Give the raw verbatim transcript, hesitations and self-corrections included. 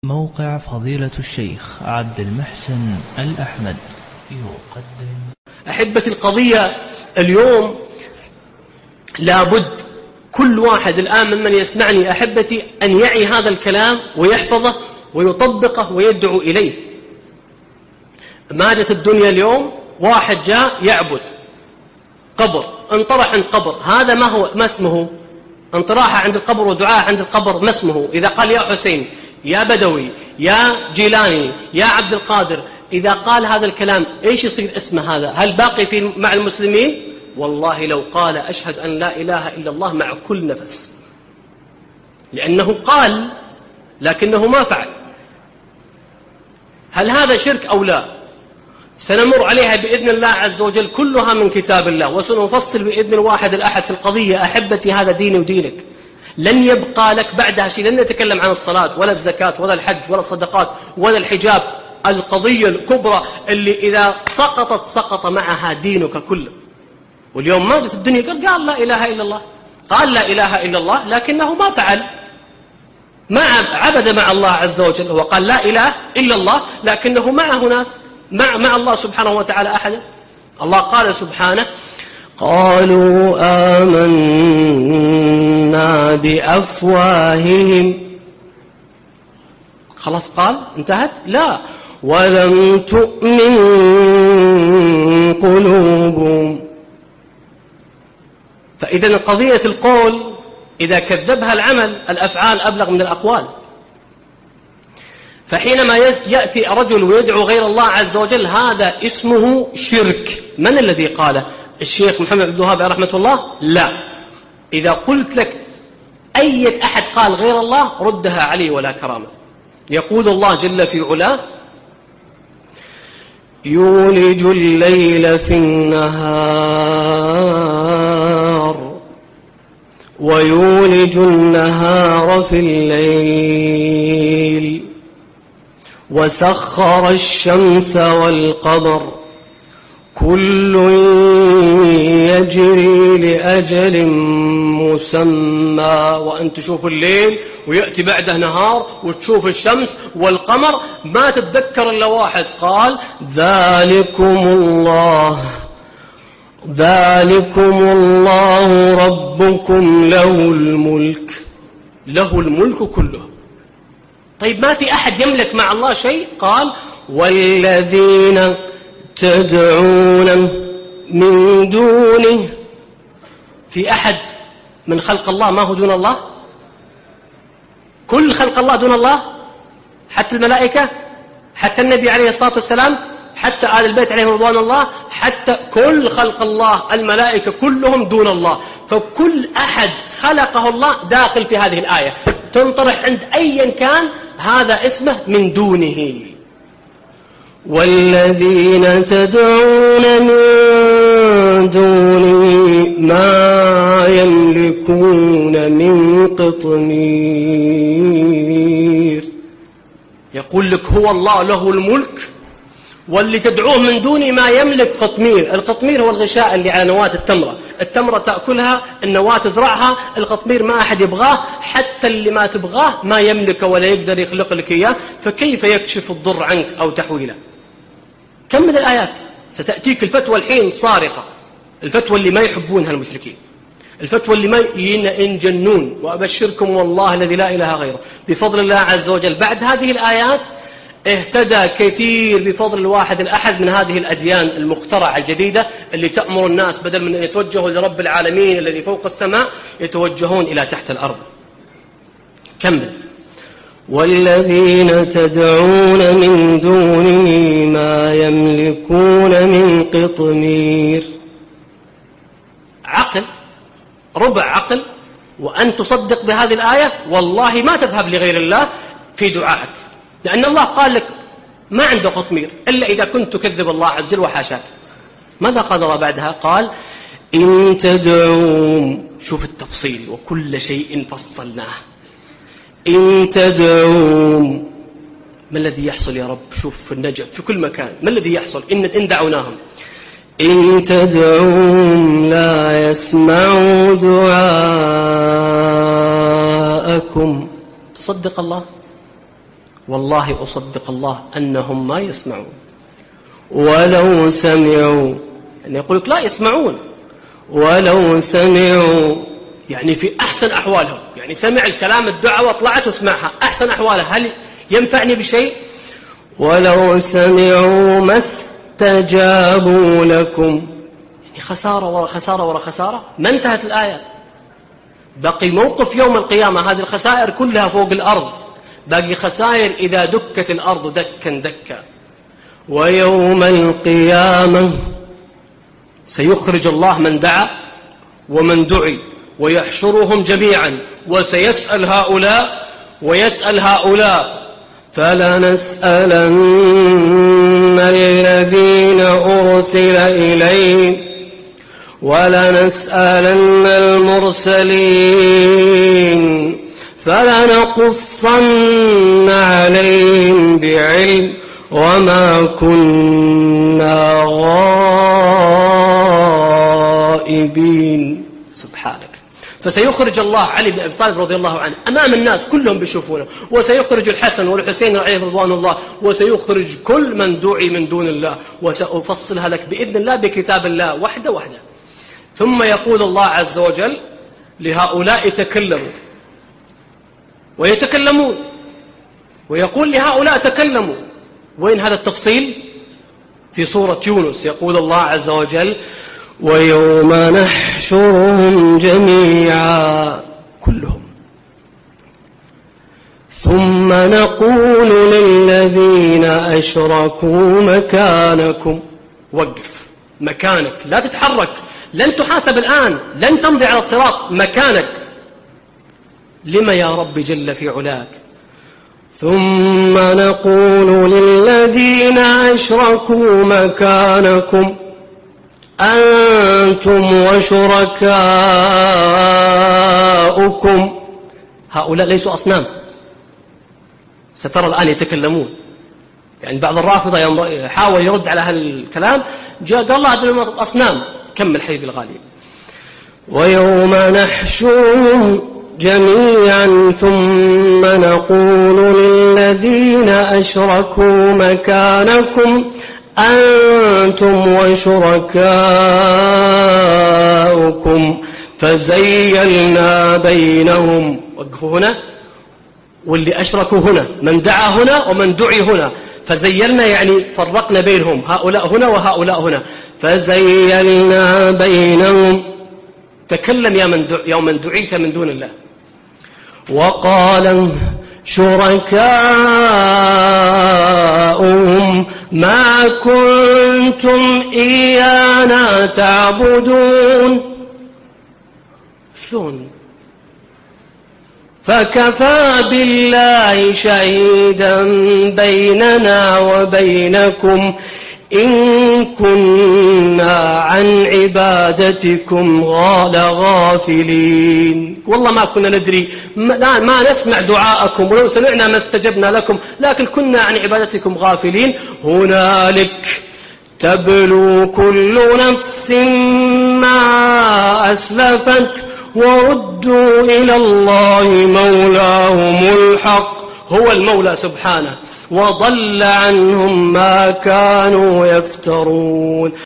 موقع فضيلة الشيخ عبد المحسن الأحمد يقدم. أحبتي، القضية اليوم لابد كل واحد الآن ممن يسمعني أحبتي أن يعي هذا الكلام ويحفظه ويطبقه ويدعو إليه. ماجت الدنيا اليوم واحد جاء يعبد قبر، انطرح عند قبر، هذا ما هو ما اسمه؟ انطراحه عند القبر ودعاء عند القبر ما اسمه؟ إذا قال يا حسين يا بدوي يا جيلاني يا عبد القادر، إذا قال هذا الكلام إيش يصير اسمه هذا؟ هل باقي في مع المسلمين؟ والله لو قال أشهد أن لا إله إلا الله مع كل نفس، لأنه قال لكنه ما فعل. هل هذا شرك أو لا؟ سنمر عليها بإذن الله عز وجل كلها من كتاب الله، وسنفصل بإذن الواحد الأحد في القضية. أحبتي، هذا ديني ودينك، لن يبقى لك بعدها شيء. لن نتكلم عن الصلاة ولا الزكاة ولا الحج ولا الصدقات ولا الحجاب. القضية الكبرى اللي إذا سقطت سقط معها دينك كله. واليوم ما جت الدنيا قال, قال لا إله إلا الله، قال لا إله إلا الله لكنه ما فعل، ما عبد مع الله عز وجل. هو قال لا إله إلا الله لكنه معه ناس، مع, مع الله سبحانه وتعالى أحدا. الله قال سبحانه: قالوا آمنا بأفواههم. خلاص قال انتهت؟ لا، ولم تؤمن قلوبهم. فإذا قضية القول إذا كذبها العمل، الأفعال أبلغ من الأقوال. فحينما يأتي رجل ويدعو غير الله عز وجل هذا اسمه شرك. من الذي قاله؟ الشيخ محمد بن عبد الوهاب رحمة الله؟ لا. إذا قلت لك أي أحد قال غير الله ردها عليه ولا كرامة. يقول الله جل في علاه: يولج الليل في النهار ويولج النهار في الليل وسخر الشمس والقمر كل يجري لأجل مسمى. وأن تشوف الليل ويأتي بعده نهار وتشوف الشمس والقمر ما تتذكر إلا واحد قال: ذلكم الله ذلكم الله ربكم له الملك. له الملك كله. طيب ما في أحد يملك مع الله شيء؟ قال: والذين تدعون من دونه. في أحد من خلق الله ما هو دون الله؟ كل خلق الله دون الله، حتى الملائكة، حتى النبي عليه الصلاة والسلام، حتى آل البيت عليهم رضوان الله، حتى كل خلق الله الملائكة كلهم دون الله. فكل أحد خلقه الله داخل في هذه الآية. تنطرح عند أيا كان هذا اسمه من دونه. والذين تدعون من دونه ما يملكون من قطمير. يقول لك هو الله له الملك، واللي تدعوه من دونه ما يملك قطمير. القطمير هو الغشاء اللي على نواة التمرة. التمرة تأكلها، النواة تزرعها، القطمير ما أحد يبغاه، حتى اللي ما تبغاه ما يملك ولا يقدر يخلق لك إياه، فكيف يكشف الضر عنك أو تحويله؟ كم من الآيات ستأتيك الفتوى الحين صارخة، الفتوى اللي ما يحبونها المشركين، الفتوى اللي ما ينجنون. وأبشركم والله الذي لا إله غيره بفضل الله عز وجل بعد هذه الآيات اهتدى كثير بفضل الواحد الأحد من هذه الأديان المخترعة الجديدة اللي تأمر الناس بدل من أن يتوجهوا لرب العالمين الذي فوق السماء يتوجهون إلى تحت الأرض. كمل: والذين تدعون من دونه ما يملكون من قطمير. عقل، ربع عقل، وأن تصدق بهذه الآية والله ما تذهب لغير الله في دعائك، لأن الله قال لك ما عنده قطمير إلا إذا كنت تكذب الله عز وجل وحاشاك. ماذا قال الله بعدها؟ قال: إن تدعوهم. شوف التفصيل، وكل شيء فصلناه. إن تدعوهم، ما الذي يحصل يا رب؟ شوف في النجف في كل مكان ما الذي يحصل؟ إن, إن دعوناهم. إن تدعوهم لا يسمعوا دعاءكم. تصدق الله؟ والله أصدق الله أنهم ما يسمعون. ولو سمعوا يعني يقول لك لا يسمعون، ولو سمعوا يعني في أحسن أحوالهم، يعني سمع الكلام الدعوة وطلعت وسمعها أحسن أحواله، هل ينفعني بشيء؟ ولو سمعوا ما استجابوا لكم، يعني خسارة ورا خسارة ورا خسارة. ما انتهت الآيات، بقي موقف يوم القيامة، هذه الخسائر كلها فوق الأرض، باقي خسائر إذا دكت الأرض دكا دكا. ويوم القيامة سيخرج الله من دعا ومن دعي ويحشرهم جميعا، وسيسأل هؤلاء ويسأل هؤلاء، فلنسألن الذين أرسل إليهم ولنسألن المرسلين فلنقصن عليهم بعلم وما كنا غائبين. سبحانك. فسيخرج الله علي بن أبي طالب رضي الله عنه أمام الناس كلهم بيشوفونه، وسيخرج الحسن والحسين عليه رضوان الله، وسيخرج كل من دعي من دون الله، وسأفصلها لك بإذن الله بكتاب الله وحده وحده. ثم يقول الله عز وجل لهؤلاء تكلموا ويتكلمون، ويقول لهؤلاء تكلموا. وين هذا التفصيل؟ في سورة يونس يقول الله عز وجل ويوم نحشرهم جميعا كلهم ثم نقول للذين أشركوا مكانكم. وقف مكانك، لا تتحرك، لن تحاسب الآن، لن تمضي على الصراط، مكانك. لما يا رب جل في علاك؟ ثم نقول للذين أشركوا مكانكم أنتم وشركاؤكم. هؤلاء ليسوا أصنام، سترى الآن يتكلمون. يعني بعض الرافضة يحاول يرد على هذا الكلام، جاء قال الله هذول أصنام. كمل حبيبي الغالي. ويوم نحشرهم جميعا ثم نقول للذين أشركوا مكانكم أنتم وشركاؤكم فزيلنا بينهم. وقفوا هنا، واللي أشركوا هنا، من دعا هنا ومن دعي هنا. فزيلنا يعني فرقنا بينهم، هؤلاء هنا وهؤلاء هنا. فزيلنا بينهم. تكلم يا من دع... يوم من دعيت من دون الله. وقال شركاؤهم ما كنتم إيانا تعبدون. شلون؟ فكفى بالله شهيدا بيننا وبينكم إن كنا عن عبادتكم غافلين. والله ما كنا ندري، ما, ما نسمع دعاءكم، ولو سمعنا ما استجبنا لكم، لكن كنا عن عبادتكم غافلين. هنالك تبلو كل نفس ما أسلفت وردوا إلى الله مولاهم الحق، هو المولى سبحانه، وضل عنهم ما كانوا يفترون.